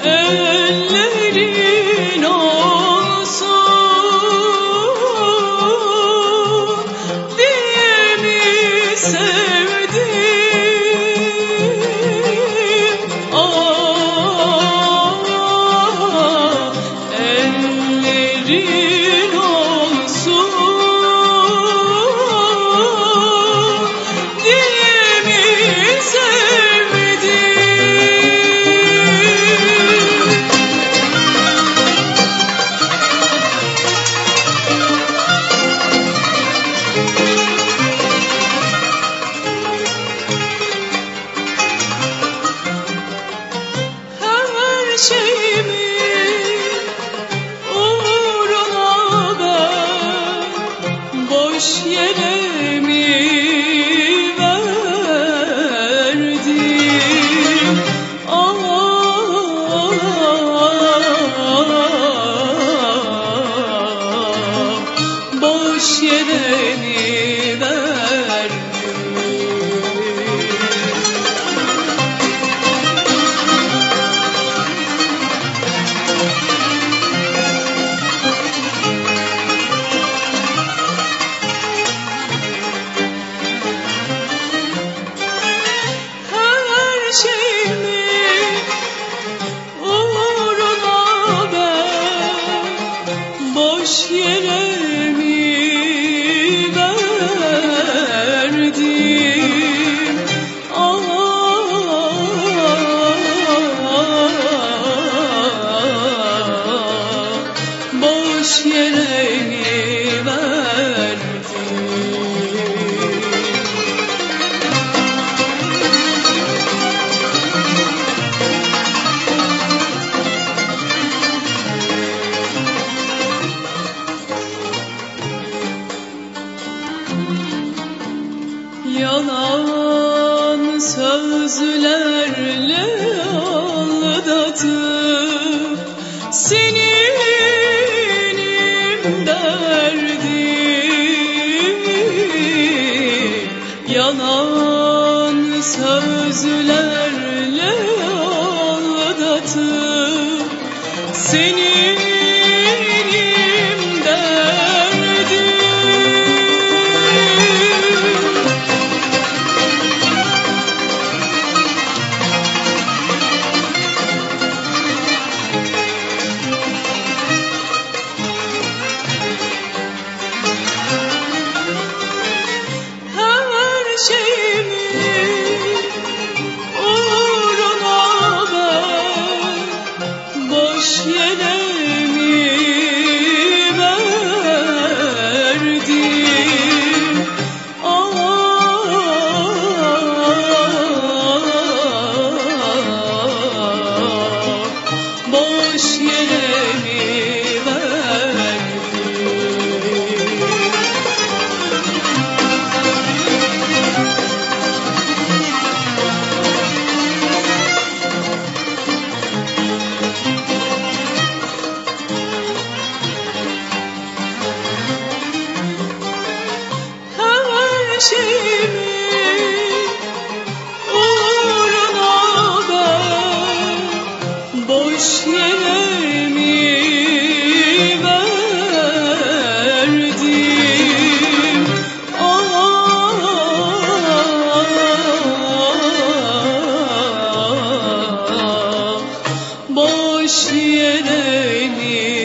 ellerin olsun diye mi sevdim? Ellerin olsun diye mi sevdim? Her şeyimi uğruna ben boş yere mi verdim? Boş yere mi verdim? Her şeyimi uğruna ben boş yere mi verdim? Boş yere mi verdim? Yalan sözlerle aldatıp seninim derdim. Yalan sözlerle aldatıp seninim derdim. Her şeyimi uğruna ben boş yere mi verdim? Boş yere mi verdim? Her şeyimi uğruna ben boş yere mi verdim? Boş yere mi